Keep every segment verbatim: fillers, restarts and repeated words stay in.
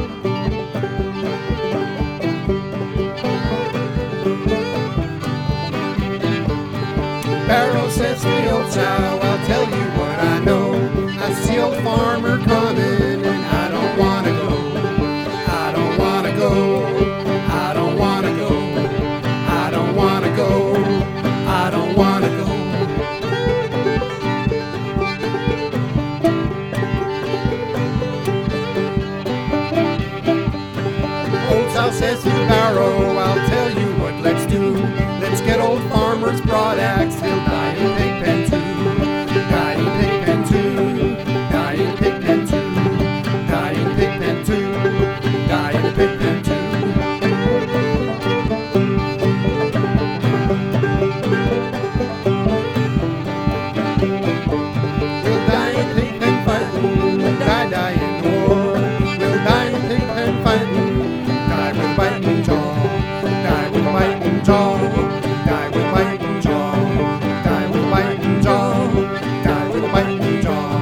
Barrow says to the old sow, I'll tell you what I know. I see old farmer coming and I don't want to go. I don't want to go. I don't want to go. I don't want to go. I don't want to go. Old sow says to the barrow, I'll tell you what let's do. Let's get old farmer's broadaxe. He'll die in Pigpen too. Die in Pigpen too. Die in Pigpen too. Die in Pigpen too. Die in Pigpen too. We'll die in Pigpen fighting. Die, die in the war. We'll die in Pigpen fighting. Die with biting jaw. Die with biting jaw. Die with biting jaw. Die with biting jaw. Die with biting jaw.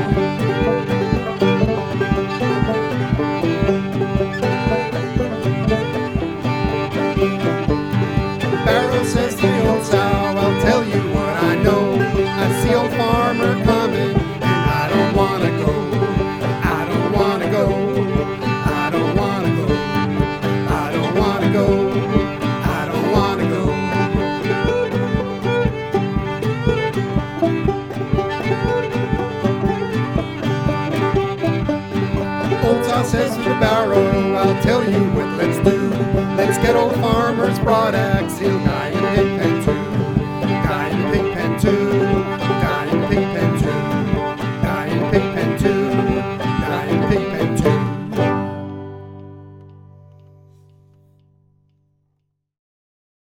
Barrow says to the old sow, I'll tell you what I know. I see old farmer coming and I don't want to go. I don't want to go. I don't want to go. I don't want to go. I don't want to go. Old sow says to the barrow, I'll tell you what let's do. Let's get old farmer's broadaxe. He'll die in Pigpen too. Die in Pigpen too.